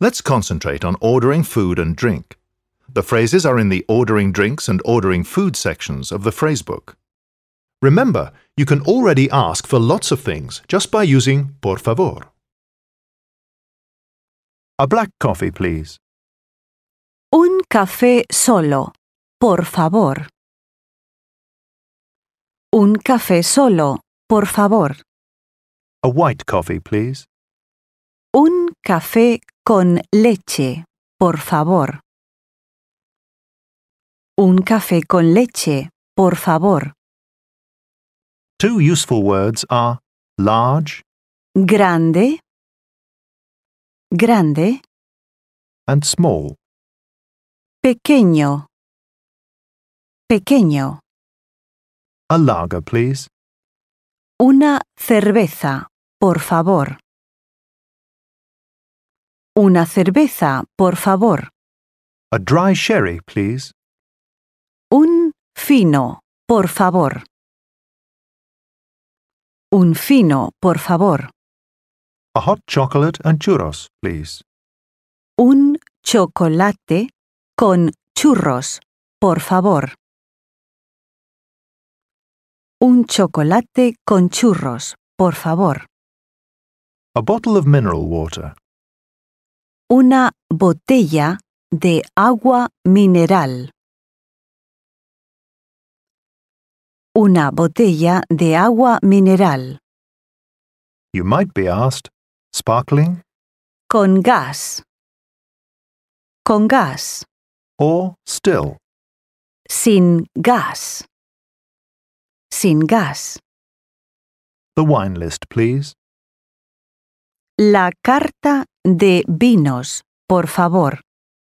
Let's concentrate on ordering food and drink. The phrases are in the ordering drinks and ordering food sections of the phrasebook. Remember, you can already ask for lots of things just by using por favor. A black coffee, please. Un café solo, por favor. Un café solo, por favor. A white coffee, please. Un café con leche, por favor. Un café con leche, por favor. Two useful words are large Grande, grande, and small. pequeño, pequeño. A lager, please. Una cerveza, por favor. Una cerveza, por favor. A dry sherry, please. Un fino, por favor. Un fino, por favor. A hot chocolate and churros, please. Un chocolate con churros, por favor. Un chocolate con churros, por favor. A bottle of mineral water. Una botella de agua mineral. Una botella de agua mineral. You might be asked, sparkling Con gas. Con gas. or still? Sin gas. Sin gas. The wine list, please. La carta de vinos, por favor.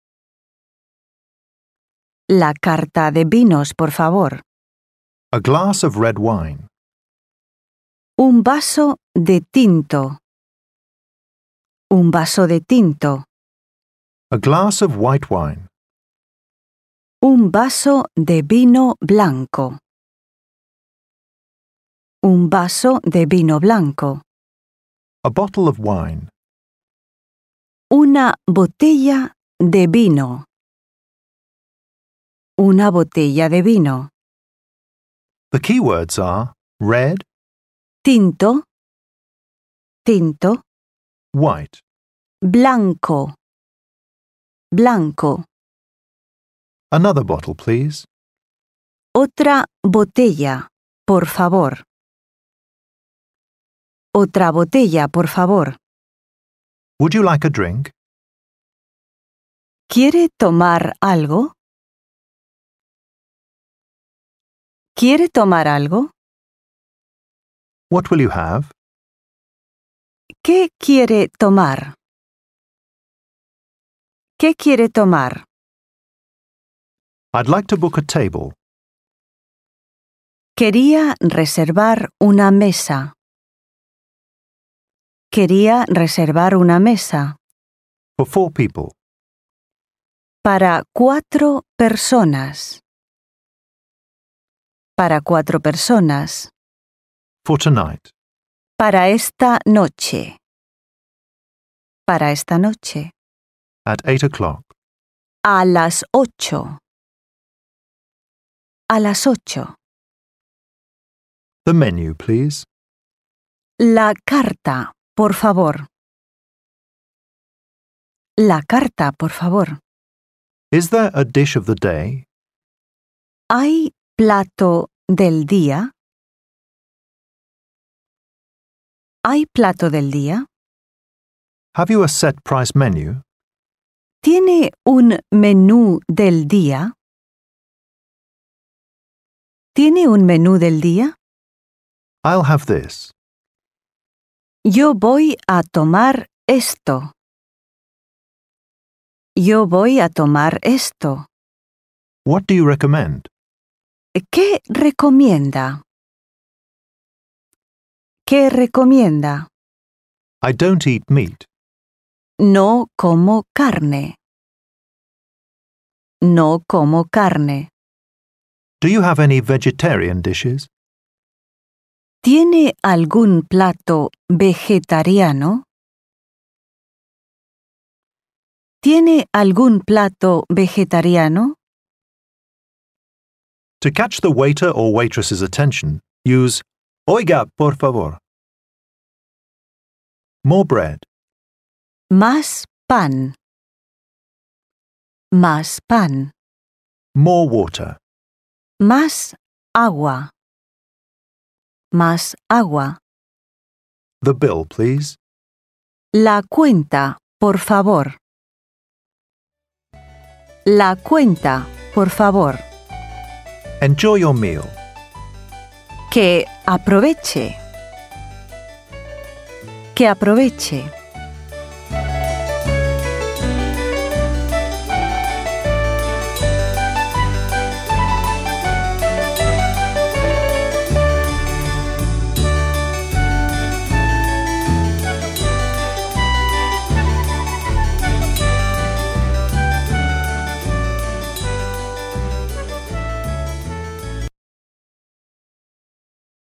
La carta de vinos, por favor. A glass of red wine. Un vaso de tinto. Un vaso de tinto. A glass of white wine. Un vaso de vino blanco. Un vaso de vino blanco. A bottle of wine. Una botella de vino. Una botella de vino. The keywords are red, Tinto. Tinto. white. Blanco. Blanco. Another bottle, please. Otra botella, por favor. Otra botella, por favor. Would you like a drink? ¿Quiere tomar algo? ¿Quiere tomar algo? What will you have? ¿Qué quiere tomar? ¿Qué quiere tomar? I'd like to book a table. Quería reservar una mesa. Quería reservar una mesa. For 4 people. Para 4 personas. Para 4 personas. For tonight. Para esta noche. Para esta noche. At 8 o'clock. A las 8. A las 8. The menu, please. La carta, por favor. La carta, por favor. Is there a dish of the day? ¿Hay plato del día? ¿Hay plato del día? Have you a set price menu? ¿Tiene un menú del día? ¿Tiene un menú del día? I'll have this. Yo voy a tomar esto. Yo voy a tomar esto. What do you recommend? ¿Qué recomienda? ¿Qué recomienda? I don't eat meat. No como carne. No como carne. Do you have any vegetarian dishes? ¿Tiene algún plato vegetariano? ¿Tiene algún plato vegetariano? To catch the waiter or waitress's attention, use Oiga, por favor. More bread. Más pan. Más pan. More water. Más agua. Más agua. The bill, please. La cuenta, por favor. La cuenta, por favor. Enjoy your meal. Que aproveche. Que aproveche.